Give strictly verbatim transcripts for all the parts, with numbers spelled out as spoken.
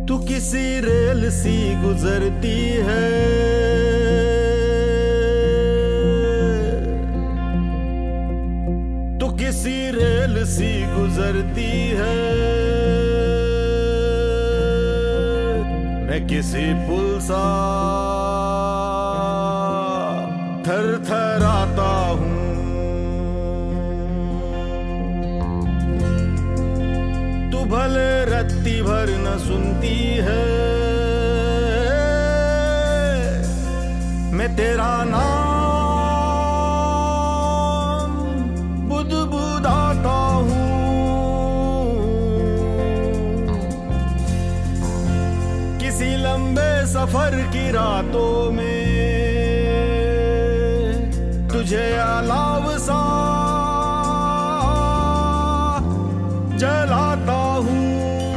तू किसी रेल सी गुजरती है, तू किसी रेल सी गुजरती है, मैं किसी पुल सा थर थराता हूँ। तू भले रत्ती भर न सुनती है, मैं तेरा नाम बुदबुदाता हूँ। किसी लंबे सफर की रातों में तुझे अलाव सा जलाता हूँ।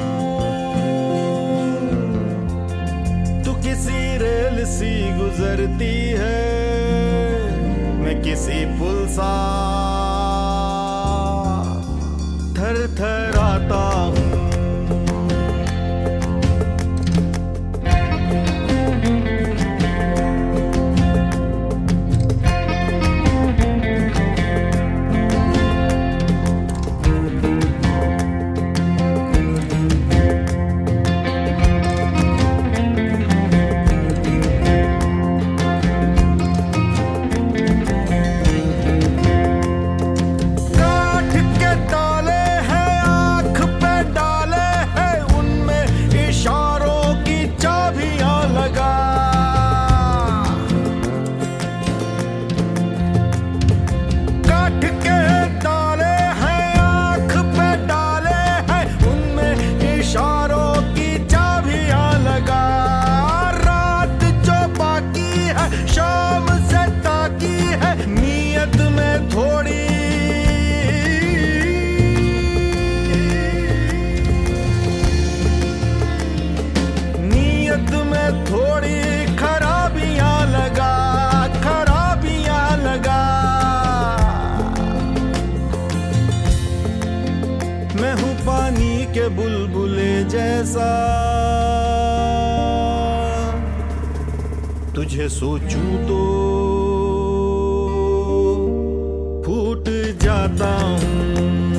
तू किसी रेल सी गुजरती है, मैं किसी पुल सा थर थराता हूँ। शाम से ताकी है नीयत में थोड़ी, नीयत में थोड़ी खराबियां लगा, खराबियां लगा। मैं हूँ पानी के बुलबुले जैसा, तुझे सोचूं तो फूट जाता हूँ।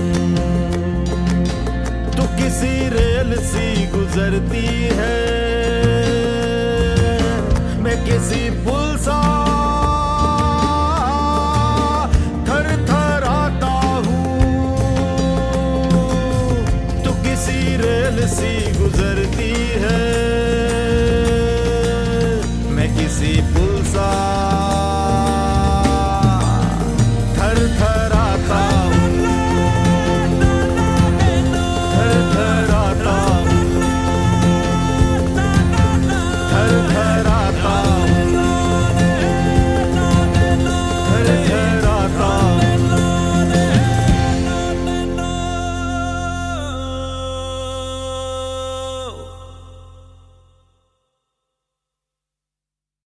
तू किसी रेल सी गुजरती है, मैं किसी